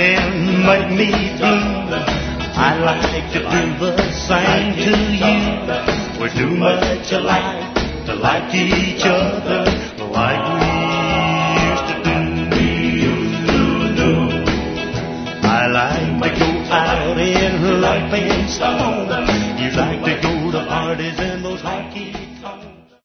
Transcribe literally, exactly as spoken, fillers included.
and make me blue. I'd like to do the same to you. We're too much alike to like each other like we used to do. I like to go out in love and stone.